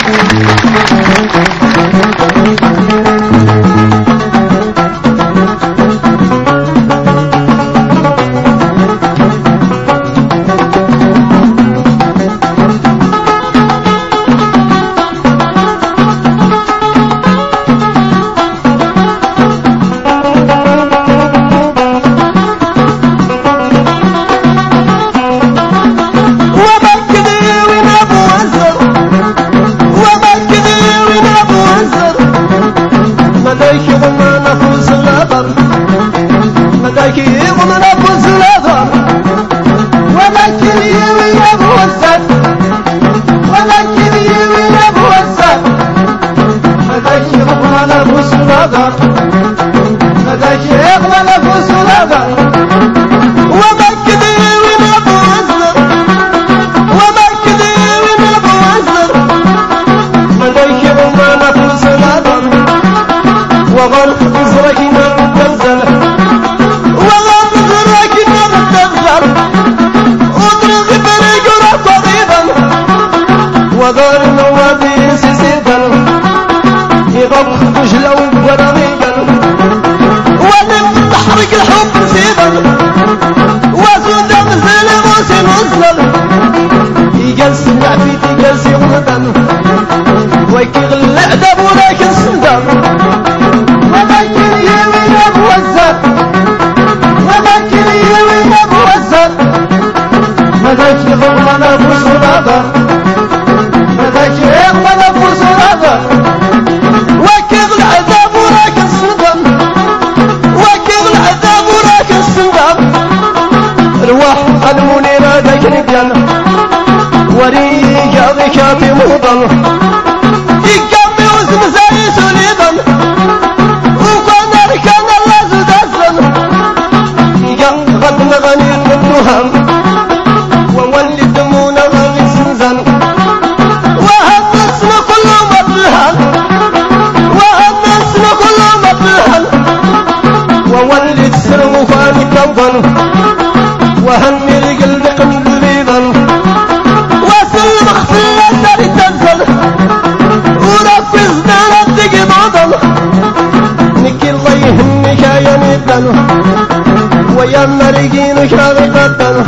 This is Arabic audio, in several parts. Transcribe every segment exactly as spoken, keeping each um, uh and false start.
ويا مريقين شاغل قدر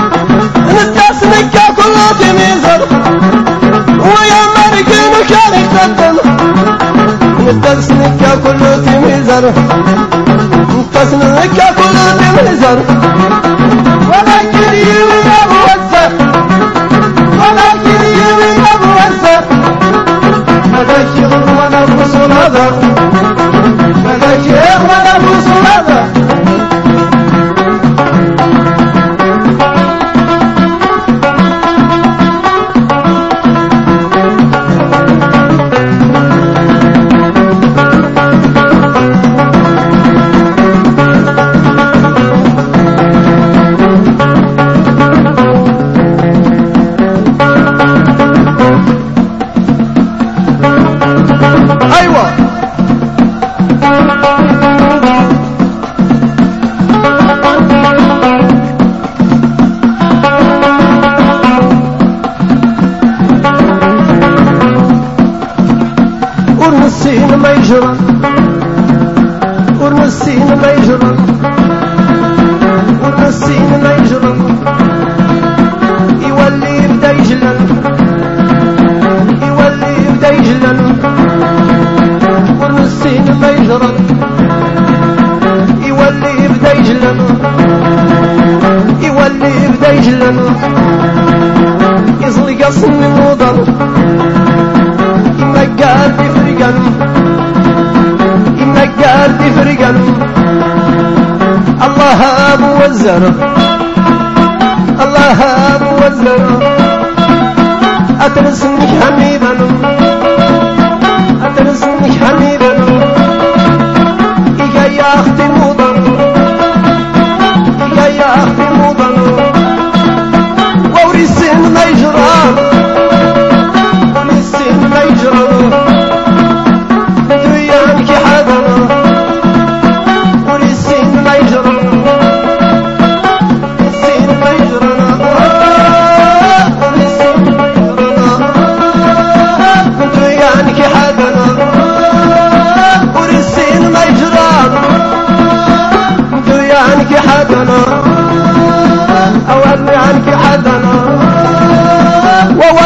نتاسنك كل تميزر ويا مريقين شاغل قدر نتاسنك كل تميزر نتاسنك كل تميزر ولكن يا موزر ولكن يا موزر هذا الشغل وانا بوصل هذا هذا الشغل وانا بوصل هذا ورنسين ما يجرى ورنسين ما يجرى ورنسين ما يجرى يولي يبدا يجلل يولي يبدا يجلل ورنسين ما يجرى يولي يبدا يجلل يولي يبدا يجلل يزلق صن الوضر ينقال بفرقان ينقال بفرقان الله ابو وزر الله ابو وزر اترسنك حميدا اترسنك حميدا اجا يا اختي الموضر اجا يا اختي الموضر وورثين ما يجرى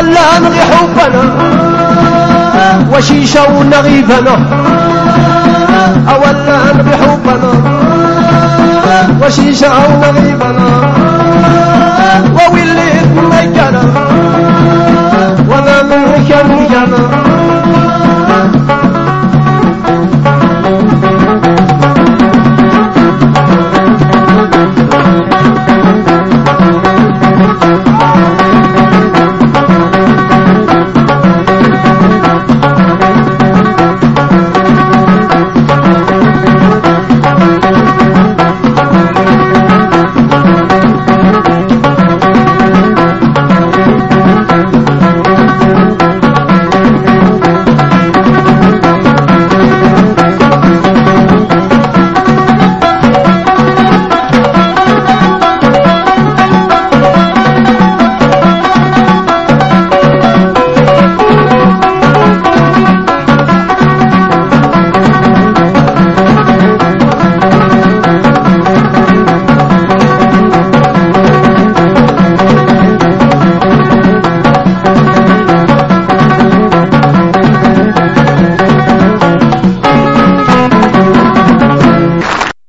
أولا نغي حبنا وشيشة ونغيبنا أولا نغي حبنا وشيشة ونغيبنا وويل